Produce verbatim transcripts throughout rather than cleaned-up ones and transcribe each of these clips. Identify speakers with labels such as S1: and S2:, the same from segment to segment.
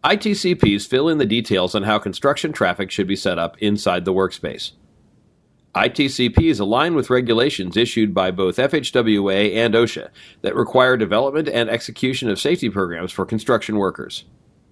S1: I T C Ps fill in the details on how construction traffic should be set up inside the workspace. I T C Ps align with regulations issued by both F H W A and OSHA that require development and execution of safety programs for construction workers.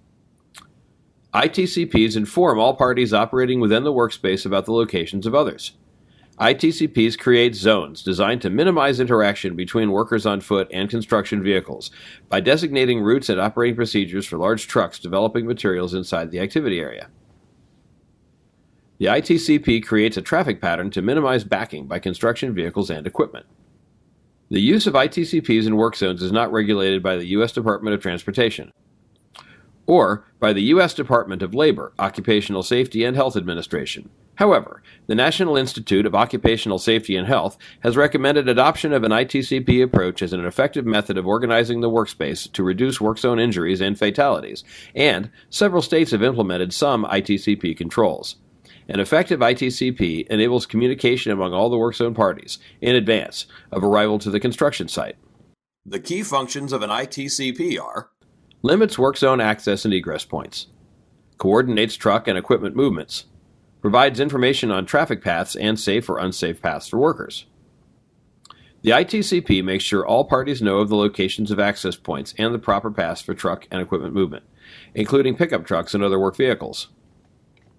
S1: I T C Ps inform all parties operating within the workspace about the locations of others. I T C Ps create zones designed to minimize interaction between workers on foot and construction vehicles by designating routes and operating procedures for large trucks developing materials inside the activity area. The I T C P creates a traffic pattern to minimize backing by construction vehicles and equipment. The use of I T C Ps in work zones is not regulated by the U S Department of Transportation or by the U S Department of Labor, Occupational Safety and Health Administration. However, the National Institute of Occupational Safety and Health has recommended adoption of an I T C P approach as an effective method of organizing the workspace to reduce work zone injuries and fatalities, and several states have implemented some I T C P controls. An effective I T C P enables communication among all the work zone parties in advance of arrival to the construction site. The key functions of an I T C P are: limits work zone access and egress points, coordinates truck and equipment movements, provides information on traffic paths and safe or unsafe paths for workers. The I T C P makes sure all parties know of the locations of access points and the proper paths for truck and equipment movement, including pickup trucks and other work vehicles.